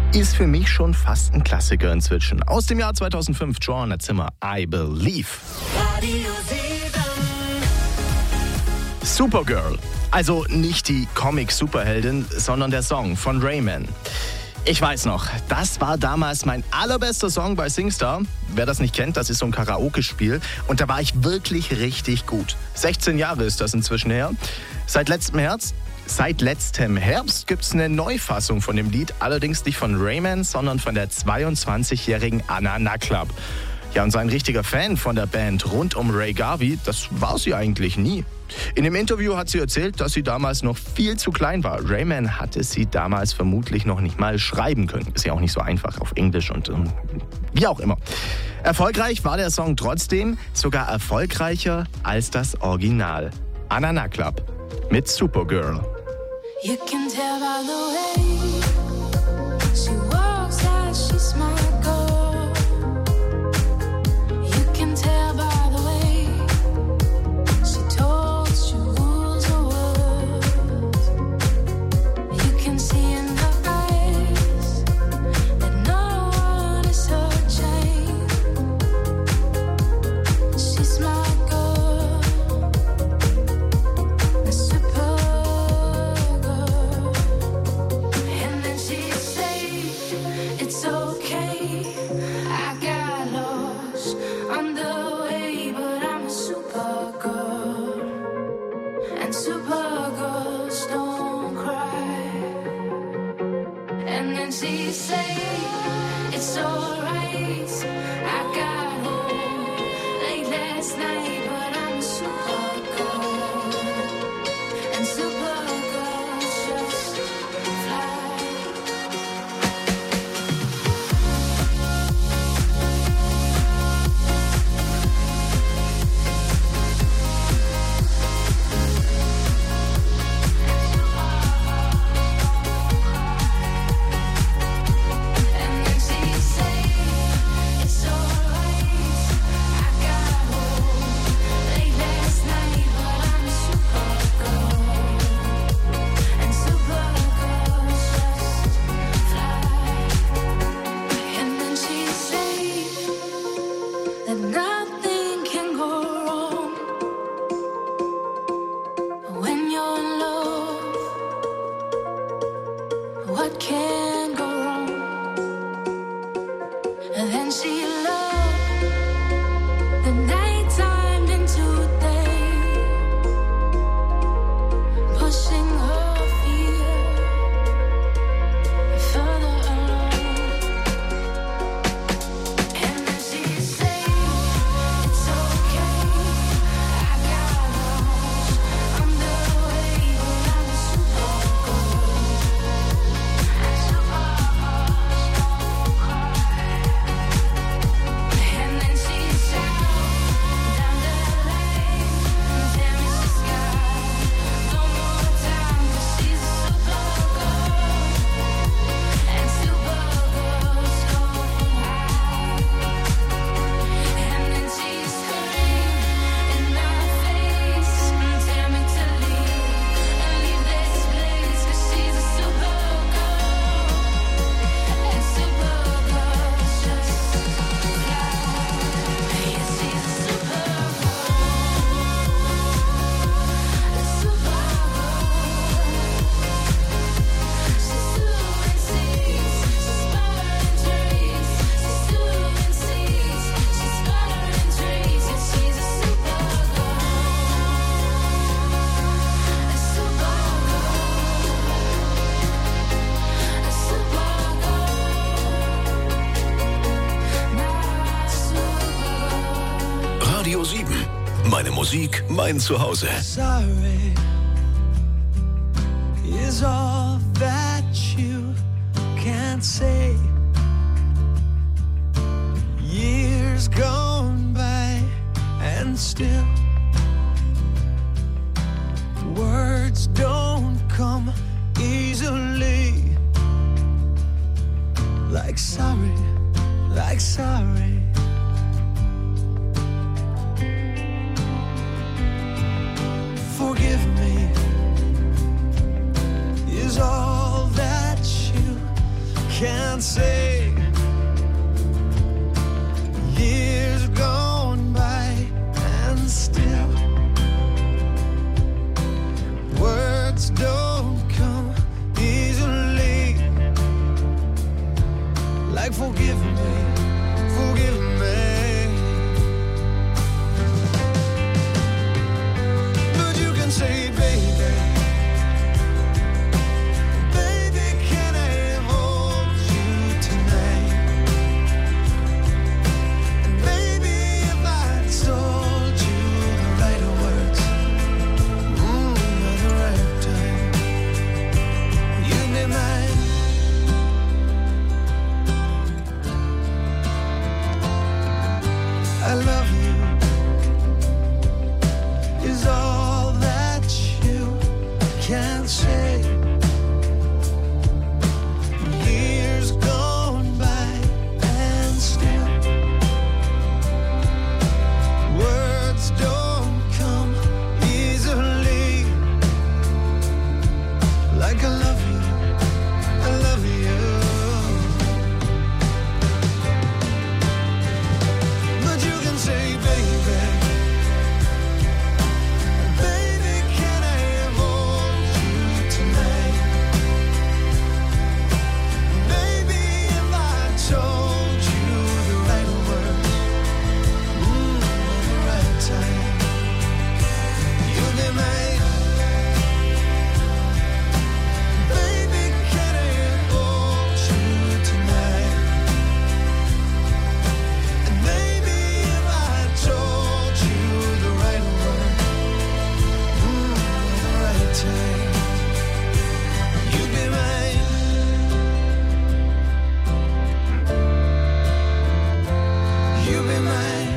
ist für mich schon fast ein Klassiker inzwischen. Aus dem Jahr 2005, Joanna Zimmer, I Believe. Radio 7. Supergirl. Also nicht die Comic-Superheldin, sondern der Song von Rayman. Ich weiß noch, das war damals mein allerbester Song bei SingStar. Wer das nicht kennt, das ist so ein Karaoke-Spiel. Und da war ich wirklich richtig gut. 16 Jahre ist das inzwischen her. Seit letztem Herbst gibt es eine Neufassung von dem Lied. Allerdings nicht von Rayman, sondern von der 22-jährigen Anna Naklab. Ja, und so ein richtiger Fan von der Band rund um Ray Garvey, das war sie eigentlich nie. In dem Interview hat sie erzählt, dass sie damals noch viel zu klein war. Rayman hatte sie damals vermutlich noch nicht mal schreiben können. Ist ja auch nicht so einfach auf Englisch und wie auch immer. Erfolgreich war der Song trotzdem, sogar erfolgreicher als das Original. Anna Naklab mit Supergirl. You can tell by the way she walks that she's my girl. You can tell by the way she talks, she rules her words. You can see in her eyes that no one is her chain. She's my girl, a super. She say it's alright. I got home late last night, but I'm a supergirl, and supergirls just fly. What can go wrong? And then she loved the nighttime into day, pushing her fear further along. And then she said, it's okay, I got lost on the way, but I'm a supergirl. Radio 7. Meine Musik, mein Zuhause. Sorry is all that you can say. Years gone by and still words don't come easily. Like sorry, like sorry. Forgive me is all that you can't say. Years gone by and still words don't come easily. Like forgive me, forgive me. But you can say, baby, baby, can I hold you tonight? And maybe if I told you the right words, at the right time, you'd be mine. I love you is all that you can say. Years gone by and still words don't come easily. Like I love you, I love you. But you can say, baby, baby, can I hold you tonight? Maybe if I told you the right words, at the right time, you'd be mine. Baby, can I hold you tonight? And maybe if I told you the right word, at the right time, you'd be mine. You'd be mine.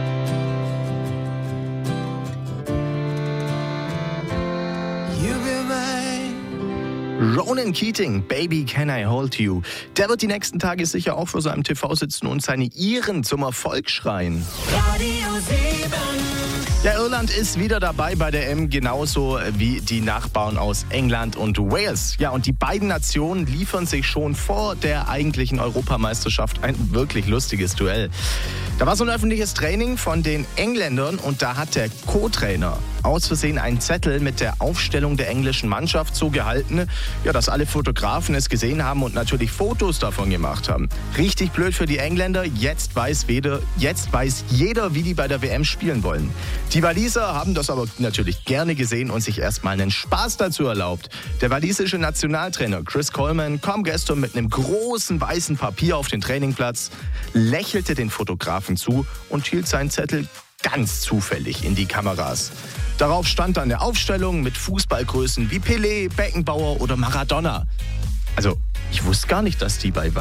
You'd be mine. Ronan Keating, Baby Can I Hold You. Der wird die nächsten Tage sicher auch vor seinem TV sitzen und seine Iren zum Erfolg schreien. Radio 7. Ja, Irland ist wieder dabei bei der EM, genauso wie die Nachbarn aus England und Wales. Ja, und die beiden Nationen liefern sich schon vor der eigentlichen Europameisterschaft ein wirklich lustiges Duell. Da war so ein öffentliches Training von den Engländern und da hat der Co-Trainer aus Versehen einen Zettel mit der Aufstellung der englischen Mannschaft so gehalten, ja, dass alle Fotografen es gesehen haben und natürlich Fotos davon gemacht haben. Richtig blöd für die Engländer, jetzt weiß jeder, wie die bei der WM spielen wollen. Die Waliser haben das aber natürlich gerne gesehen und sich erstmal einen Spaß dazu erlaubt. Der walisische Nationaltrainer Chris Coleman kam gestern mit einem großen weißen Papier auf den Trainingplatz, lächelte den Fotografen zu und hielt seinen Zettel ganz zufällig in die Kameras. Darauf stand dann eine Aufstellung mit Fußballgrößen wie Pelé, Beckenbauer oder Maradona. Also, ich wusste gar nicht, dass die bei